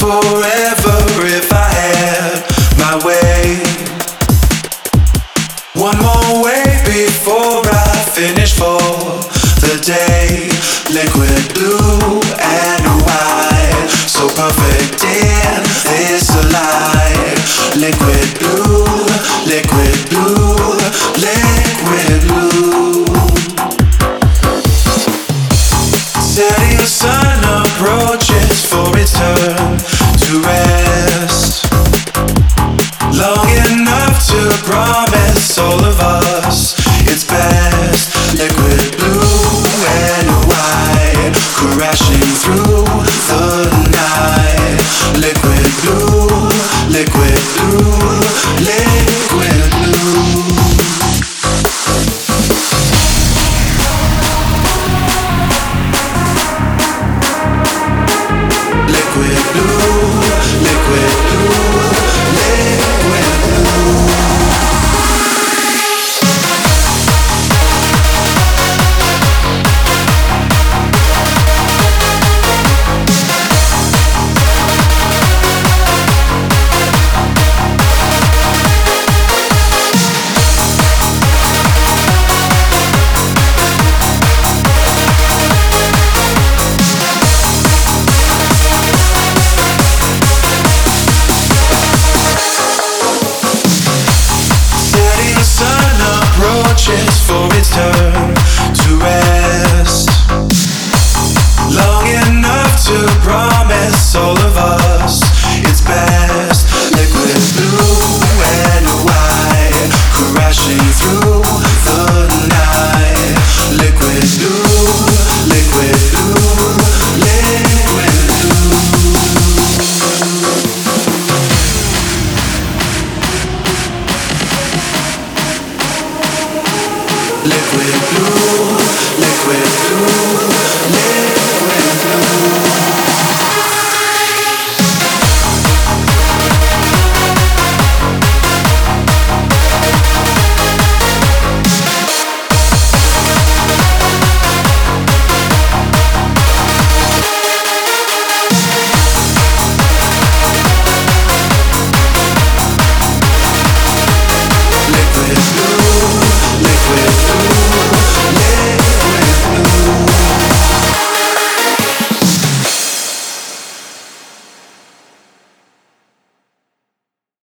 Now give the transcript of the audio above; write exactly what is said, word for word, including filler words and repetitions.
forever if I had my way. One more wave before I finish for the day. Liquid blue and white, so perfect in this light. Liquid blue, liquid blue, liquid blue. Setting the sun approaches for its turn to rest. Long enough to promise all of us its best. Liquid blue and white, crashing through